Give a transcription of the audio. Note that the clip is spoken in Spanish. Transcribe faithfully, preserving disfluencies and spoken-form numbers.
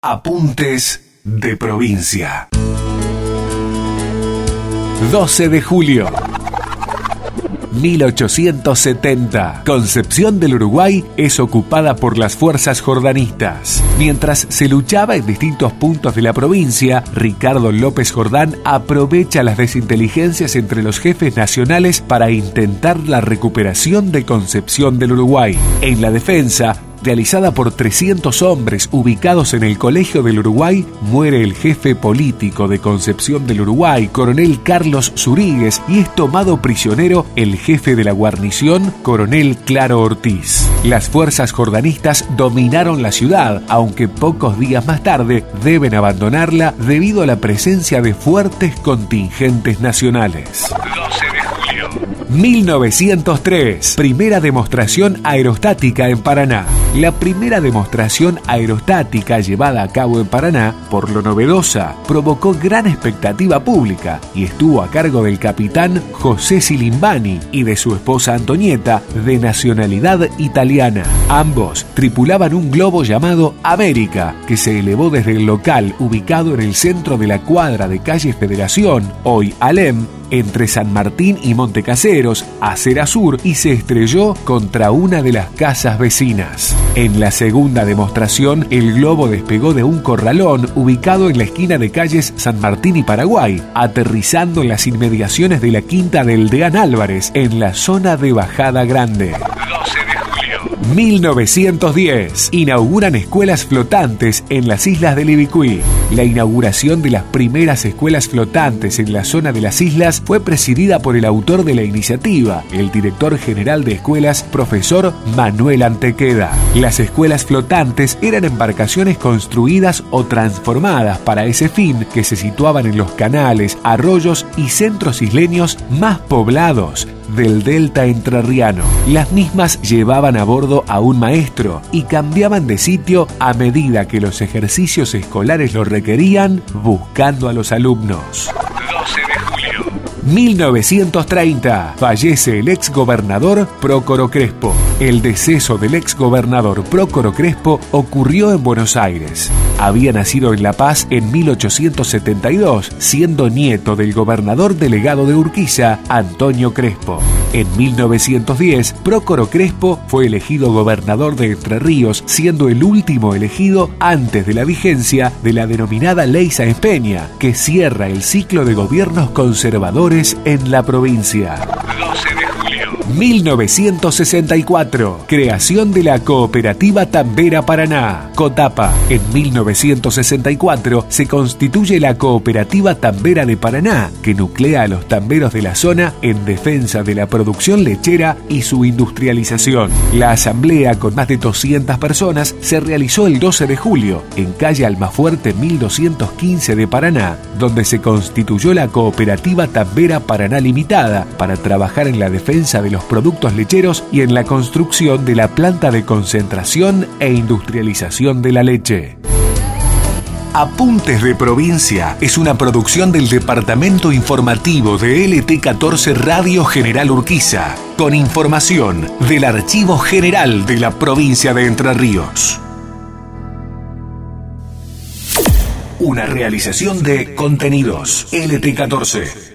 Apuntes de provincia. doce de julio mil ochocientos setenta. Concepción del Uruguay es ocupada por las fuerzas jordanistas. Mientras se luchaba en distintos puntos de la provincia, Ricardo López Jordán aprovecha las desinteligencias entre los jefes nacionales para intentar la recuperación de Concepción del Uruguay. En la defensa, realizada por trescientos hombres ubicados en el Colegio del Uruguay, muere el jefe político de Concepción del Uruguay, coronel Carlos Zuríguez, y es tomado prisionero el jefe de la guarnición, coronel Claro Ortiz. Las fuerzas jordanistas dominaron la ciudad, aunque pocos días más tarde deben abandonarla debido a la presencia de fuertes contingentes nacionales. doce de julio mil novecientos tres. Primera demostración aerostática en Paraná. La primera demostración aerostática llevada a cabo en Paraná, por lo novedosa, provocó gran expectativa pública y estuvo a cargo del capitán José Silimbani y de su esposa Antonieta, de nacionalidad italiana. Ambos tripulaban un globo llamado América, que se elevó desde el local ubicado en el centro de la cuadra de calle Federación, hoy Alem, entre San Martín y Montecaseros, acera sur, y se estrelló contra una de las casas vecinas. En la segunda demostración, el globo despegó de un corralón ubicado en la esquina de calles San Martín y Paraguay, aterrizando en las inmediaciones de la quinta del Deán Álvarez, en la zona de Bajada Grande. doce de julio mil novecientos diez. Inauguran escuelas flotantes en las islas del Ibicuí. La inauguración de las primeras escuelas flotantes en la zona de las islas fue presidida por el autor de la iniciativa, el director general de escuelas, profesor Manuel Antequeda. Las escuelas flotantes eran embarcaciones construidas o transformadas para ese fin, que se situaban en los canales, arroyos y centros isleños más poblados del delta entrerriano. Las mismas llevaban a bordo a un maestro y cambiaban de sitio a medida que los ejercicios escolares lo requerían, buscando a los alumnos. doce de julio mil novecientos treinta. Fallece el exgobernador Prócoro Crespo. El deceso del exgobernador Prócoro Crespo ocurrió en Buenos Aires. Había nacido en La Paz en mil ochocientos setenta y dos, siendo nieto del gobernador delegado de Urquiza, Antonio Crespo. En mil novecientos diez, Prócoro Crespo fue elegido gobernador de Entre Ríos, siendo el último elegido antes de la vigencia de la denominada Ley Sáenz Peña, que cierra el ciclo de gobiernos conservadores en la provincia. doce de julio mil novecientos sesenta y cuatro. Creación de la Cooperativa Tambera Paraná, COTAPA. En mil novecientos sesenta y cuatro se constituye la Cooperativa Tambera de Paraná, que nuclea a los tamberos de la zona en defensa de la producción lechera y su industrialización. La asamblea, con más de doscientas personas, se realizó el doce de julio en calle Almafuerte mil doscientos quince de Paraná, donde se constituyó la Cooperativa Tambera Paraná Limitada para trabajar en la defensa de los productos lecheros y en la construcción de la planta de concentración e industrialización de la leche. Apuntes de Provincia es una producción del Departamento Informativo de L T catorce Radio General Urquiza, con información del Archivo General de la Provincia de Entre Ríos. Una realización de Contenidos L T catorce.